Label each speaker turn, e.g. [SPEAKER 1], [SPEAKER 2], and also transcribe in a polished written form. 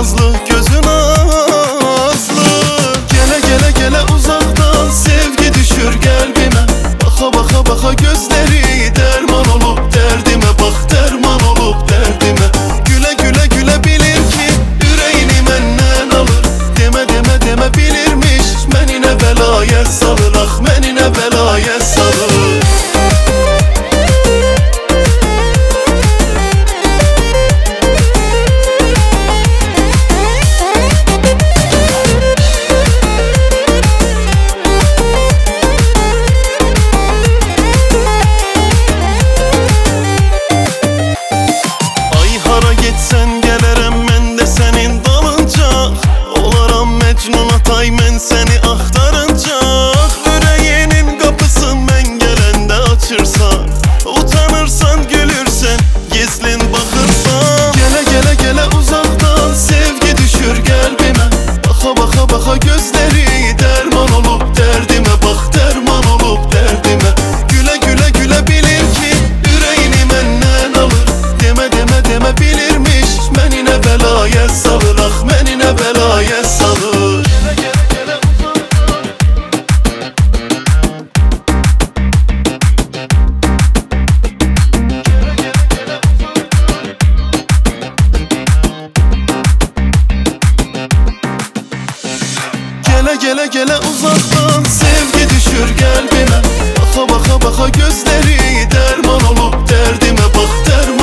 [SPEAKER 1] nazlı, gözün azlı. Gele gele gele uzaktan sevgi düşür kalbime. Baka baka baka gözleri derman olup derdime. Bak derman olup derdime. Güle güle güle bilir ki yüreğini menden alır. Deme deme deme bilirmiş menine belaya salır. Ah menine belaya salır. Gitsen gelerem men de senin dalınca. Olaram Mecnun Atay men seni aktarınca. Yüreğinin kapısı men gelende açırsan. Utanırsan gülürsen gizlin bakırsan. Gele gele gele uzaktan sevgi düşür kalbime. Baka baka baka gözleri derman olup derdime. Bak derman olup derdime. Güle güle güle bilir ki yüreğini menden alır. Deme deme deme bilirmiş menine belaya salır. Ah menine belaya salır. Gele gele gele uzaktan sevgi düşür kalbime. Baka baka baka gözleri derman olup derdime. Bak derman